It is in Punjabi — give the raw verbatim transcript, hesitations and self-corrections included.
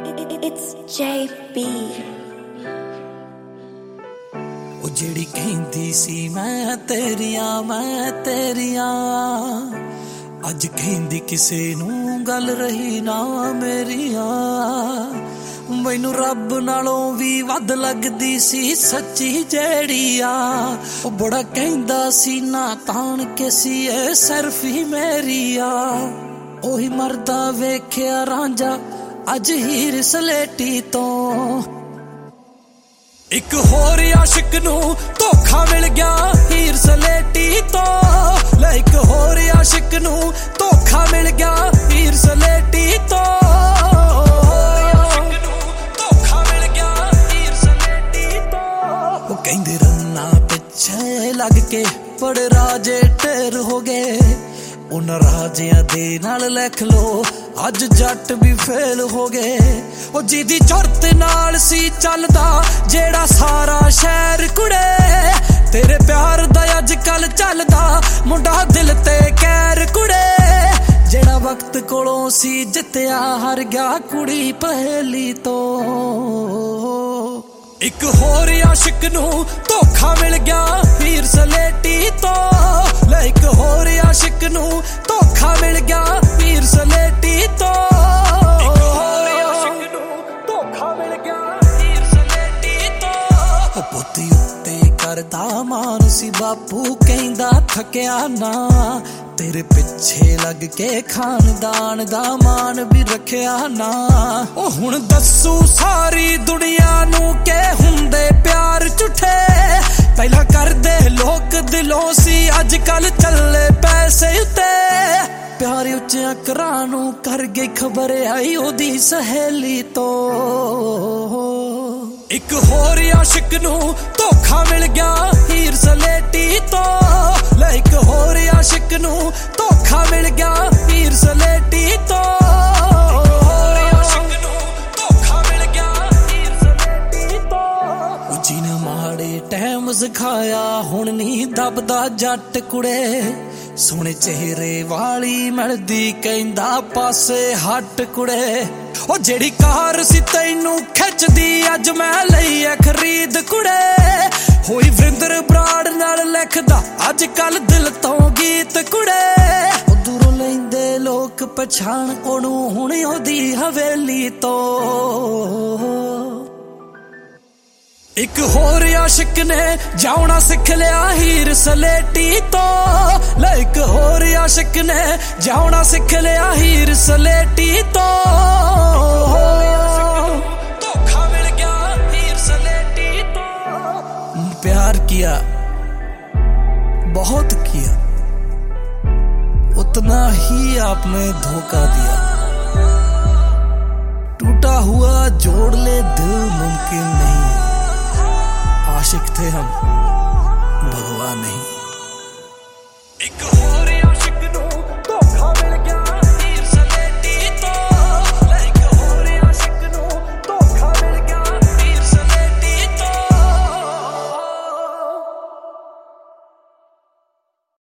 It's J B। ਉਹ ਜਿਹੜੀ ਕਹਿੰਦੀ ਸੀ ਮੈਂ ਤੇਰੀਆਂ ਮੈਂ ਤੇਰੀਆਂ, ਅੱਜ ਕਹਿੰਦੀ ਕਿਸੇ ਨੂੰ ਗੱਲ ਰਹੀ ਨਾ ਮੇਰੀਆਂ। ਮੈਨੂੰ ਰੱਬ ਨਾਲੋਂ ਵੀ ਵੱਧ ਲੱਗਦੀ ਸੀ ਸੱਚੀ ਜਿਹੜੀ ਆ। ਉਹ ਬੜਾ ਕਹਿੰਦਾ ਸੀ ਨਾ ਤਾਣ ਕੇ ਸੀ ਇਹ ਸਿਰਫ ਹੀ ਮੇਰੀ ਆ। ਉਹੀ ਮਰਦਾ ਵੇਖਿਆ ਰਾਂਝਾ ਅੱਜ ਹੀਰ ਸਲੇਟੀ ਤੋਂ। ਇੱਕ ਹੋਰ ਆਸ਼ਿਕ ਨੂੰ ਧੋਖਾ ਮਿਲ ਗਿਆ ਹੀਰ ਸਲੇਟੀ ਤੋਂ। ਲੈ ਇੱਕ ਹੋਰ ਆਸ਼ਿਕ ਨੂੰ ਧੋਖਾ ਮਿਲ ਗਿਆ ਹੀਰ ਸਲੇਟੀ ਤੋਂ। ਧੋਖਾ ਮਿਲ ਗਿਆ ਹੀਰ ਸਲੇਟੀ ਤੋਂ। ਉਹ ਕਹਿੰਦੇ ਰੰਨਾ ਪਿੱਛੇ ਲੱਗ ਕੇ ਬੜੇ ਰਾਜੇ ਢੇਰ ਹੋ ਗਏ। ਉਹਨਾਂ ਰਾਜਿਆਂ ਦੇ ਨਾਲ ਲਿਖ ਲੋ ਅੱਜ ਜੱਟ ਵੀ ਫੇਲ ਹੋ ਗਏ। ਉਹ ਜਿਹਦੀ ਜੁਰਤ ਨਾਲ ਸੀ ਚੱਲਦਾ ਜਿਹੜਾ ਸਾਰਾ ਸ਼ਹਿਰ ਕੁੜੇ। ਤੇਰੇ ਪਿਆਰ ਦਾ ਅੱਜ ਕੱਲ ਚੱਲਦਾ ਮੁੰਡਾ ਦਿਲ ਤੇ ਕਹਿਰ ਕੁੜੇ। ਜਿਹੜਾ ਵਕਤ ਕੋਲੋਂ ਸੀ ਜਿੱਤਿਆ ਹਾਰ ਗਿਆ ਕੁੜੀ ਪਹੇਲੀ ਤੋਂ। ਇੱਕ ਹੋਰ ਆਸ਼ਿਕ ਨੂੰ ਧੋਖਾ ਮਿਲ ਗਿਆ ਹੀਰ ਸਲੇਟੀ ਤੋਂ। ਲੈ ਇੱਕ ਹੋਰ ਆਸ਼ਿਕ ਨੂੰ ਧੋਖਾ ਮਿਲ ਗਿਆ ਹੀਰ ਸਲੇਟੀ ਤੋਂ। ਇੱਕ ਹੋਰ ਆਸ਼ਿਕ ਨੂੰ ਧੋਖਾ ਮਿਲ ਗਿਆ ਹੀਰ ਸਲੇਟੀ ਤੋਂ। ਉਹ ਪੁੱਤੀ ਉੱਤੇ ਕਰਦਾ ਮਾਨ ਸੀ ਬਾਪੂ ਕਹਿੰਦਾ ਥੱਕਿਆ ਨਾ। ਤੇਰੇ ਪਿੱਛੇ ਲੱਗ ਕੇ ਖਾਨਦਾਨ ਦਾ ਮਾਨ ਵੀ ਰੱਖਿਆ ਨਾ। ਉਹ ਹੁਣ ਦੱਸੂ ਸਾਰੀ ਦੁਨੀਆ ਨੂੰ ਕਿ ਹੁੰਦੇ ਪਿਆਰ ਝੂਠੇ। ਪਹਿਲਾਂ ਕਰਦੇ ਲੋਕ ਦਿਲੋਂ ਸੀ ਅੱਜ ਕੱਲ ਚੱਲੇ ਪੈਸੇ ਉੱਤੇ। ਪਿਆਰ ਉੱਚਿਆਂ ਘਰਾਂ ਨੂੰ ਕਰ ਗਈ ਖਬਰ ਆਈ ਉਹਦੀ ਸਹੇਲੀ ਤੋਂ। ਇੱਕ ਹੋਰ ਆਸ਼ਿਕ ਨੂੰ ਧੋਖਾ ਮਿਲ ਗਿਆ ਹੀਰ ਸਲੇਟੀ ਤੋਂ। ਲੈ ਇੱਕ ਹੋਰ ਆਸ਼ਿਕ ਨੂੰ ਧੋਖਾ ਮਿਲ ਗਿਆ ਹੀਰ ਸਲੇਟੀ ਤੋਂ। ਹੋਰ ਆਸ਼ਿਕ ਨੂੰ ਧੋਖਾ ਮਿਲ ਗਿਆ ਹੀਰ ਸਲੇਟੀ ਤੋਂ। ਉਹ ਜਿਹਨੇ ਮਾੜੇ ਟਾਈਮ ਸਿਖਾਇਆ ਹੁਣ ਨਹੀਂ ਦੱਬਦਾ ਜੱਟ ਕੁੜੇ। ਸੋਹਣੇ ਚਿਹਰੇ ਵਾਲੀ ਮਿਲਦੀ ਕਹਿੰਦਾ ਪਾਸੇ ਹੱਟ ਕੁੜੇ। ਉਹ ਜਿਹੜੀ ਕਾਰ ਸੀ ਤੈਨੂੰ ਖਿੱਚਦੀ ਅੱਜ ਮੈਂ ਲਈ ਐ ਖਰੀਦ ਕੁੜੇ। ਹੋਈ ਵਰਿੰਦਰ ਬਰਾੜ ਨਾਲ ਲਿਖਦਾ ਅੱਜ ਕੱਲ ਦਿਲ ਤੋਂ ਗੀਤ ਕੁੜੇ। ਉਹ ਦੂਰੋਂ ਲੈਂਦੇ ਲੋਕ ਪਛਾਣ ਉਹਨੂੰ ਹੁਣ ਉਹਦੀ ਹਵੇਲੀ ਤੋਂ। ਇੱਕ ਹੋਰ ਆਸ਼ਿਕ ਨੇ ਜਾਉਣਾ ਸਿੱਖ ਲਿਆ ਹੀਰ ਸਲੇਟੀ ਤੋਂ। ਲੈ ਇੱਕ ਹੋਰ ਆਸ਼ਿਕ ਨੇ ਜਾਉਣਾ ਸਿੱਖ ਲਿਆ ਹੀਰ ਸਲੇਟੀ ਤੋਂ। ਧੋਖਾ ਮਿਲ ਗਿਆ ਹੀਰ ਸਲੇਟੀ ਤੋਂ। प्यार किया बहुत किया उतना ही आपने धोखा दिया। टूटा हुआ जोड़ ले दिल मुमकिन नहीं। आशिक थे हम भगवान नहीं।